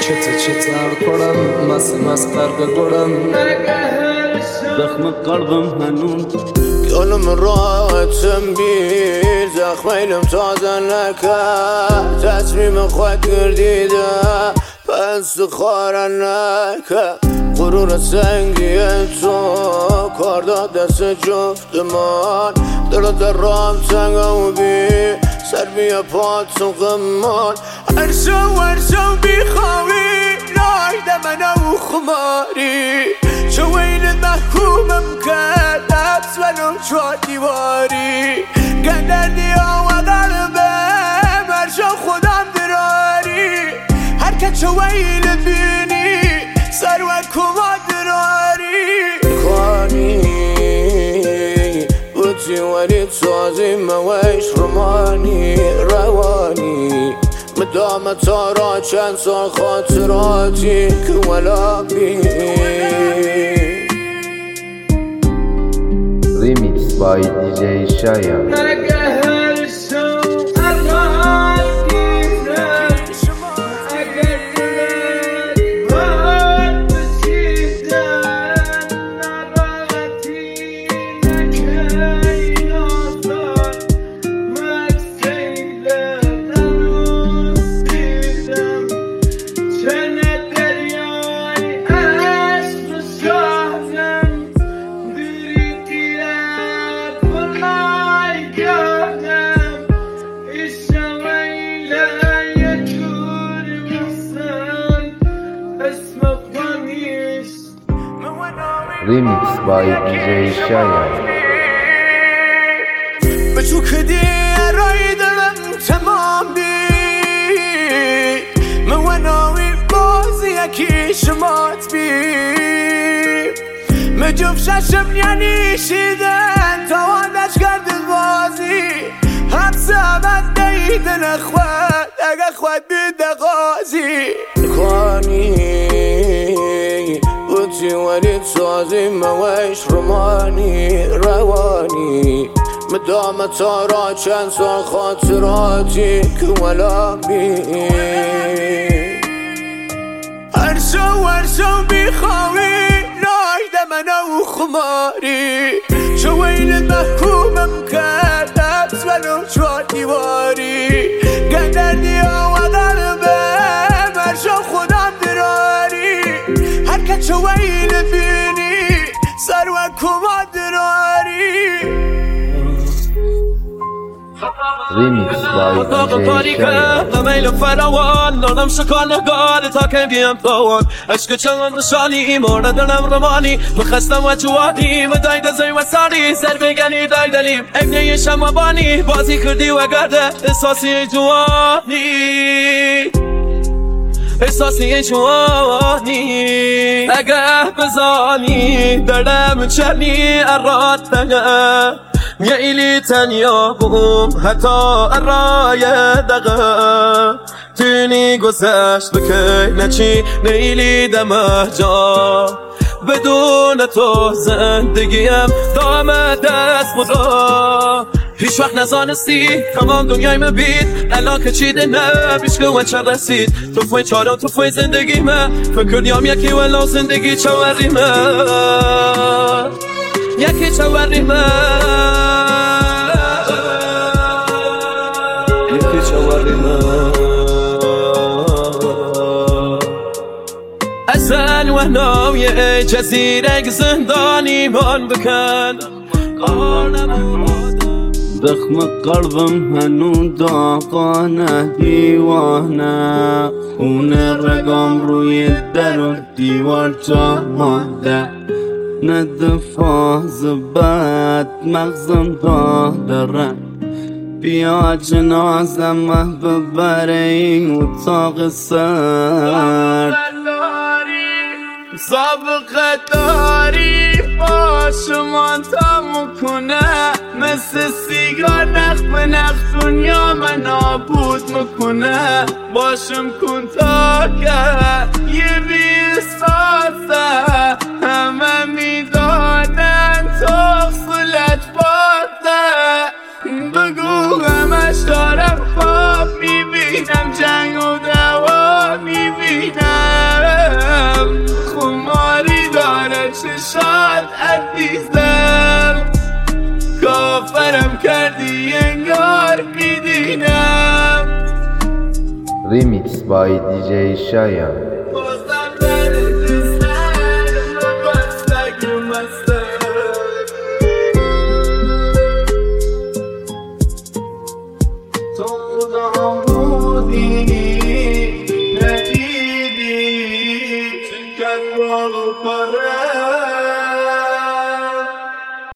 چتر کنم مسخر بگوڑم زخم قلبم هنون گلم راحتم بیر زخمینم تازه نکرد تصمیم خود گردیده پس خاره نکرد غرور سنگی تو کار داد دست جفتمان دلت رام تنگم بی سر بیا پات و غمان هرشو بیخواهی رایده منو خماری چو ویل محکومم کرد حبس منو چوار دیواری گندردی ها و قلبم هرشو خودم دراری هرکه چو ویل بینی سر و کما دراری کنی بودی ولی تازی مویش رومانی روانی مدام تارا چند سال خاطراتی که ولا بی Remix by DJ Shayan. Remix by DJ Shayan. بچو کدی رای دلم تمام بی مواناوی بازی یکی شمات بی مجوب ششم یعنی شیدن توانش کرد بازی حبس عمد دیدن اخوات اگه خود بیده غازی کنی بودی ولی تازی مویش رومانی روانی مدام تارا چند سال خاطراتی که ولا بی هرشو بیخواهی رایده منو خماری چو ویل محکومم کرد حبس منو چوار دیواری گندردی ها و قلبم هرشو خودم دراری هرکه چو ویل بینی سر و کما دراری Remix by DJ Shayan. میل فراوان دارم شکان نگار تا که بیم توان عشق چند نشانی مورد دلم روانی بخستم و جوانی و داید زی و ساری سر بگنی دای دلیم ابنه شما بانی بازی کردی و گرده احساسی جوانی احساسی جوانی اگه بزانی دلم چنی اراد تنه میلی تنیا بوم حتی ارای دقه تونی گذشت بکی نچی نیلی دمه جا بدون تو زندگیم دام دست خدا هیچ وقت نزانستی تمام دنیای من بید الان که چیده نه بیشکه و چه رسید تو فوی چارم تو فوی زندگی من فکر نیام یکی ولو زندگی چوری من یکی چوری من یکی چوری من ازن و ناوی جزیره زندانی من بکن کار زخم قلبم هنون داغانه دیوانه خون رگام روی در و دیوار جا مانده ند فاز بد مغزم داره بیا جنازم ببره این اتاق سرد سابقه داری باشمان تموم کنه مثل سیگار نخ به نخ دنیا من نابود میکنه باشم کن تا که یه بیستازه همه میدانن تو خلت باده بگو همش دارم خواب میبینم جنگ و دوا میبینم عزیزم کافرم کردی انگار میدینم Remix by DJ Shayan. بازم برد سرم بستگ مستم تو خودم بودی ندیدی چکن باغ